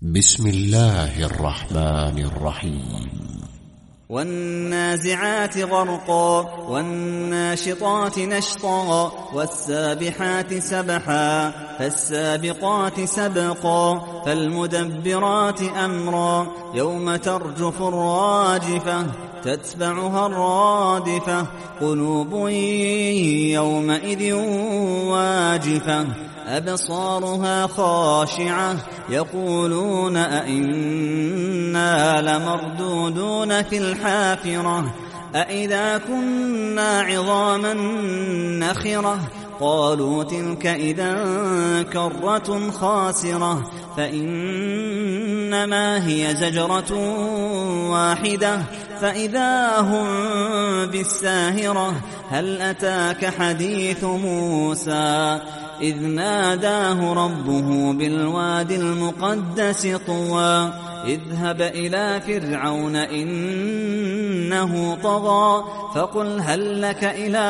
بسم الله الرحمن الرحيم والنازعات غرقا والناشطات نشطا والسابحات سبحا فالسابقات سبقا فالمدبرات أمرا يوم ترجف الراجفة تتبعها الرادفة قلوب يومئذ واجفة أبصارها خاشعة يقولون أئنا لمردودون في الحافرة أئذا كنا عظاما نخرة قالوا تلك إذا كرة خاسرة فإنما هي زجرة واحدة فإذا هم بالساهرة هل أتاك حديث موسى إذ ناداه ربه بالواد المقدس طوى اذهب إلى فرعون إنه طغى فقل هل لك إلى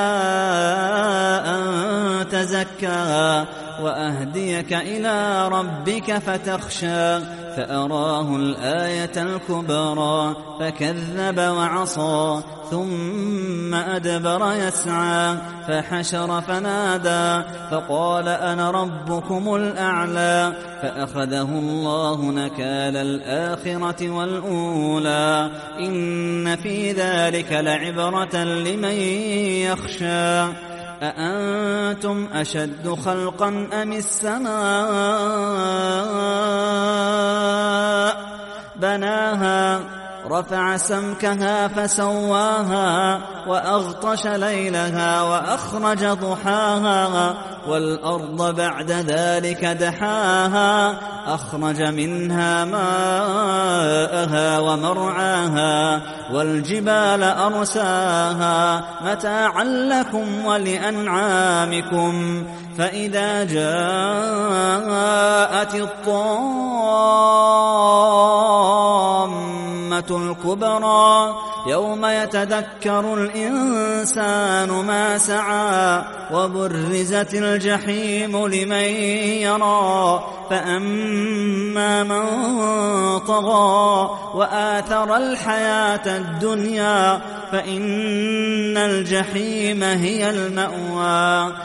أن تزكى وأهديك إلى ربك فتخشى فأراه الآية الكبرى فكذب وعصى ثم أدبر يسعى فحشر فنادى فقال أنا ربكم الأعلى فأخذه الله نكال الآخرة والأولى إن في ذلك لعبرة لمن يخشى أأنتم أشد خلقا أم السماء بناها رفع سمكها فسواها وأغطش ليلها وأخرج ضحاها والأرض بعد ذلك دحاها أخرج منها ماءها ومرعاها والجبال أرساها متاعا لكم ولأنعامكم فإذا جاءت الطامة الكبرى يوم يتذكر الإنسان ما سعى وبرزت الجحيم لمن يرى فأما من طغى وآثر الحياة الدنيا فإن الجحيم هي المأوى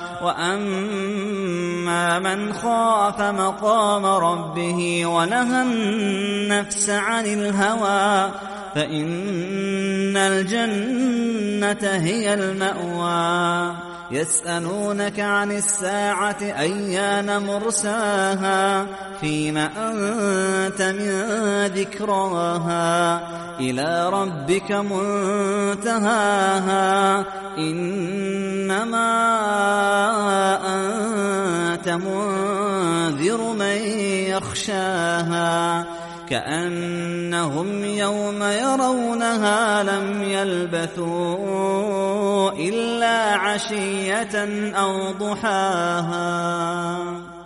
وأما من خاف مقام ربه ونهى النفس عن الهوى فإن الجنة هي المأوى يسألونك عن الساعة أيان مرساها فيما أنت من ذكراها إلى ربك منتهاها إنما أنت منذر من يخشاها كأنهم يوم يرونها لم يلبثوا إلا عشية أو ضحاها.